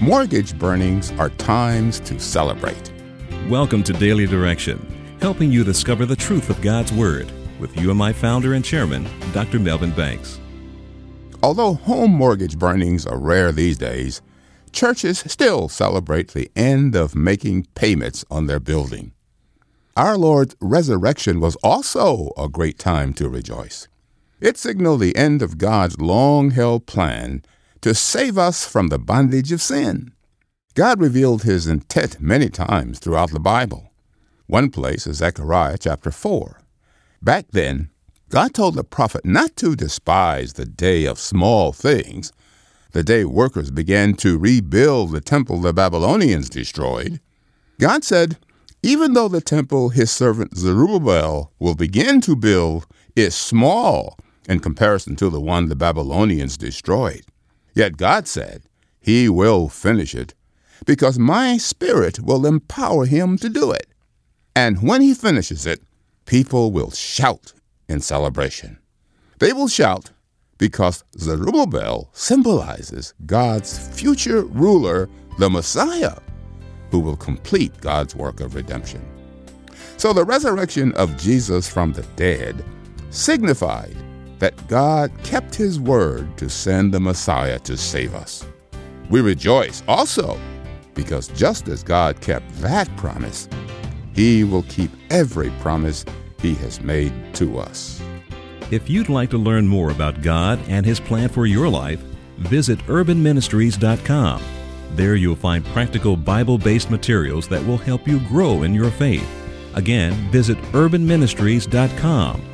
Mortgage burnings are times to celebrate. Welcome to Daily Direction, helping you discover the truth of God's Word with UMI founder and chairman, Dr. Melvin Banks. Although home mortgage burnings are rare these days, churches still celebrate the end of making payments on their building. Our Lord's resurrection was also a great time to rejoice. It signaled the end of God's long-held plan to save us from the bondage of sin. God revealed his intent many times throughout the Bible. One place is Zechariah chapter 4. Back then, God told the prophet not to despise the day of small things, the day workers began to rebuild the temple the Babylonians destroyed. God said, even though the temple his servant Zerubbabel will begin to build is small in comparison to the one the Babylonians destroyed, yet God said he will finish it because my Spirit will empower him to do it. And when he finishes it, people will shout in celebration. They will shout because Zerubbabel symbolizes God's future ruler, the Messiah, who will complete God's work of redemption. So the resurrection of Jesus from the dead signified that God kept his word to send the Messiah to save us. We rejoice also because just as God kept that promise, he will keep every promise he has made to us. If you'd like to learn more about God and his plan for your life, visit urbanministries.com. There you'll find practical Bible-based materials that will help you grow in your faith. Again, visit urbanministries.com.